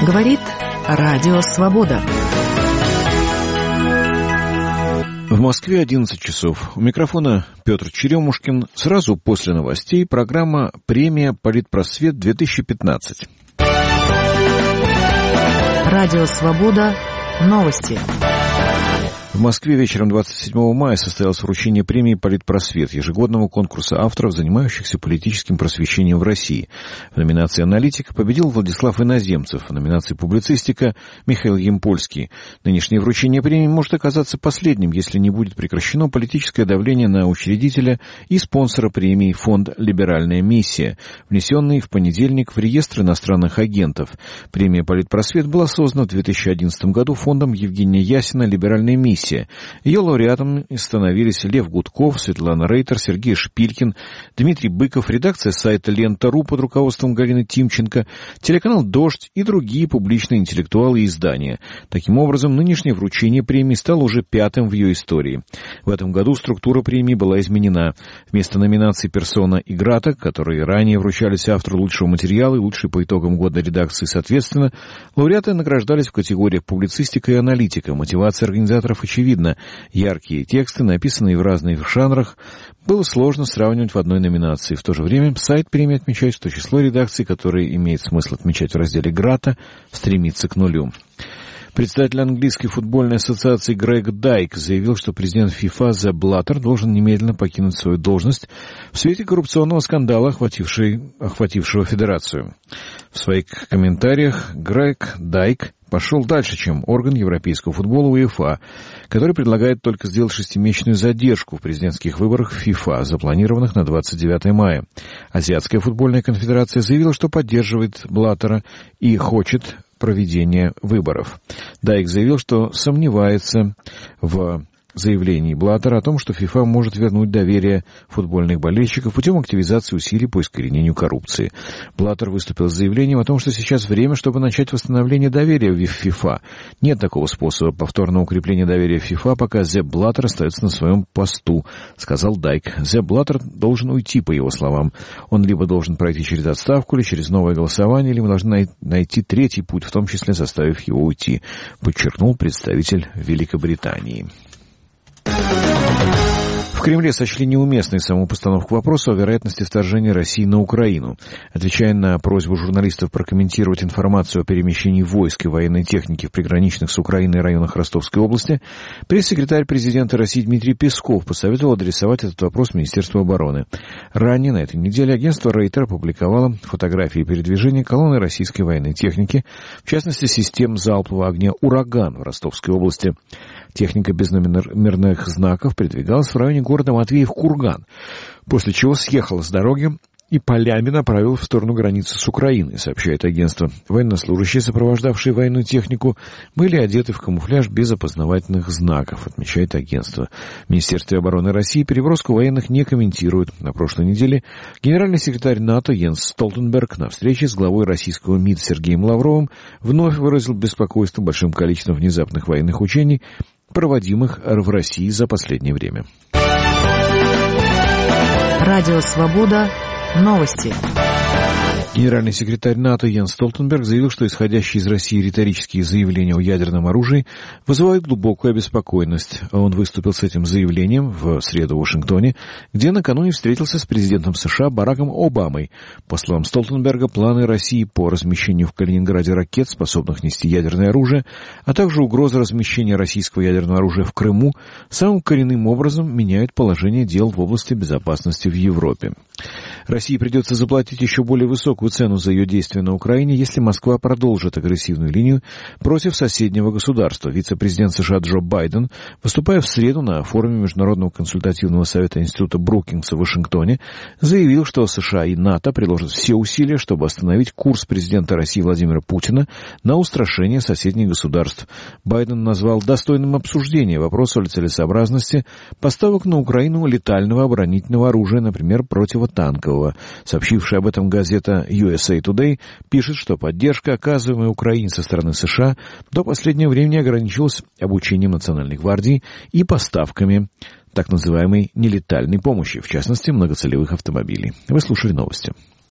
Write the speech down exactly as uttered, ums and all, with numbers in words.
Говорит Радио Свобода. В Москве одиннадцать часов. У микрофона Петр Черемушкин. Сразу после новостей программа «Премия Политпросвет-две тысячи пятнадцать». Радио Свобода. Новости. В Москве вечером двадцать седьмого мая состоялось вручение премии «Политпросвет», ежегодного конкурса авторов, занимающихся политическим просвещением в России. В номинации «Аналитика» победил Владислав Иноземцев, в номинации «Публицистика» — Михаил Ямпольский. Нынешнее вручение премии может оказаться последним, если не будет прекращено политическое давление на учредителя и спонсора премии фонд «Либеральная миссия», внесенный в понедельник в реестр иностранных агентов. Премия «Политпросвет» была создана в две тысячи одиннадцатом году фондом Евгения Ясина «Либеральная миссия». Ее лауреатами становились Лев Гудков, Светлана Рейтер, Сергей Шпилькин, Дмитрий Быков, редакция сайта «Лента.ру» под руководством Галины Тимченко, телеканал «Дождь» и другие публичные интеллектуалы и издания. Таким образом, нынешнее вручение премии стало уже пятым в ее истории. В этом году структура премии была изменена. Вместо номинаций «Персона» и «Грата», которые ранее вручались автору лучшего материала и лучшей по итогам года редакции соответственно, лауреаты награждались в категориях «Публицистика» и «Аналитика». Мотивация организаторов очевидно. Яркие тексты, написанные в разных жанрах, было сложно сравнивать в одной номинации. В то же время сайт премии отмечает, что число редакций, которые имеет смысл отмечать в разделе «Грата», стремится к нулю. Председатель английской футбольной ассоциации Грег Дайк заявил, что президент ФИФА Зепп Блаттер должен немедленно покинуть свою должность в свете коррупционного скандала, охватившего федерацию. В своих комментариях Грег Дайк пошел дальше, чем орган европейского футбола УЕФА, который предлагает только сделать шестимесячную задержку в президентских выборах ФИФА, запланированных на двадцать девятого мая. Азиатская футбольная конфедерация заявила, что поддерживает Блаттера и хочет проведения выборов. Дайк заявил, что сомневается в заявлении Блаттера о том, что ФИФА может вернуть доверие футбольных болельщиков путем активизации усилий по искоренению коррупции. Блаттер выступил с заявлением о том, что сейчас время, чтобы начать восстановление доверия в ФИФА. Нет такого способа повторного укрепления доверия в ФИФА, пока Зепп Блаттер остается на своем посту, сказал Дайк. Зепп Блаттер должен уйти, по его словам. Он либо должен пройти через отставку, или через новое голосование, либо должны найти третий путь, в том числе заставив его уйти, подчеркнул представитель Великобритании. В Кремле сочли неуместной саму постановку вопроса о вероятности вторжения России на Украину. Отвечая на просьбу журналистов прокомментировать информацию о перемещении войск и военной техники в приграничных с Украиной районах Ростовской области, пресс-секретарь президента России Дмитрий Песков посоветовал адресовать этот вопрос Министерству обороны. Ранее на этой неделе агентство Рейтер опубликовало фотографии передвижения колонны российской военной техники, в частности, систем залпового огня «Ураган» в Ростовской области. Техника без номерных знаков передвигалась в районе города Матвеев-Курган, после чего съехала с дороги и полями направилась в сторону границы с Украиной, сообщает агентство. Военнослужащие, сопровождавшие военную технику, были одеты в камуфляж без опознавательных знаков, отмечает агентство. В Министерстве обороны России переброску военных не комментируют. На прошлой неделе генеральный секретарь НАТО Йенс Столтенберг на встрече с главой российского МИД Сергеем Лавровым вновь выразил беспокойство большим количеством внезапных военных учений, проводимых в России за последнее время. Радио «Свобода». Новости. Генеральный секретарь НАТО Йенс Столтенберг заявил, что исходящие из России риторические заявления о ядерном оружии вызывают глубокую обеспокоенность. Он выступил с этим заявлением в среду в Вашингтоне, где накануне встретился с президентом США Бараком Обамой. По словам Столтенберга, планы России по размещению в Калининграде ракет, способных нести ядерное оружие, а также угроза размещения российского ядерного оружия в Крыму, самым коренным образом меняют положение дел в области безопасности в Европе. России придется заплатить еще более высокую цену за ее действия на Украине, если Москва продолжит агрессивную линию против соседнего государства. Вице-президент США Джо Байден, выступая в среду на форуме Международного консультативного совета Института Брукингса в Вашингтоне, заявил, что США и НАТО приложат все усилия, чтобы остановить курс президента России Владимира Путина на устрашение соседних государств. Байден назвал достойным обсуждения вопрос о целесообразности поставок на Украину летального оборонительного оружия, например, противотанкового. Сообщившая об этом газета ю эс эй Today пишет, что поддержка, оказываемая Украине со стороны США, до последнего времени ограничилась обучением Национальной гвардии и поставками так называемой нелетальной помощи, в частности, многоцелевых автомобилей. Вы слушали новости.